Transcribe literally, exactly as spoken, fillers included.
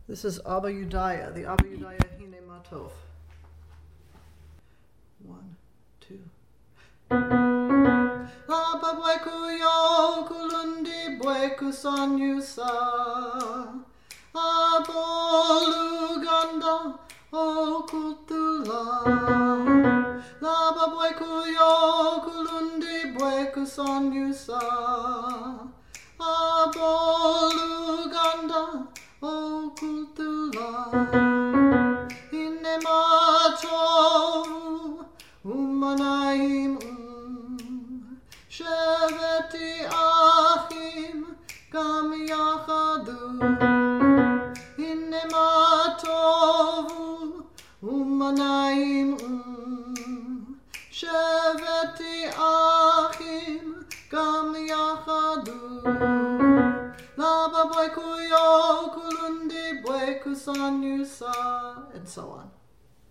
This is Abba Yudaya, the Abba Yudaya Hine Matov. One, two. Abba Bweku Yo Kulundi Bweku Sanyusa Aboluganda Okutula Abba Bweku Yo Kulundi Bweku Sanyusa Aboluganda Okutula Inematovu Umanaim um Sheveti Achim Gam Yachadu Inematovu Umanaim um Sheveti Achim Gam Yachadu Laba Bweku Yo Kulundi Bweku Sanyusa, and so on.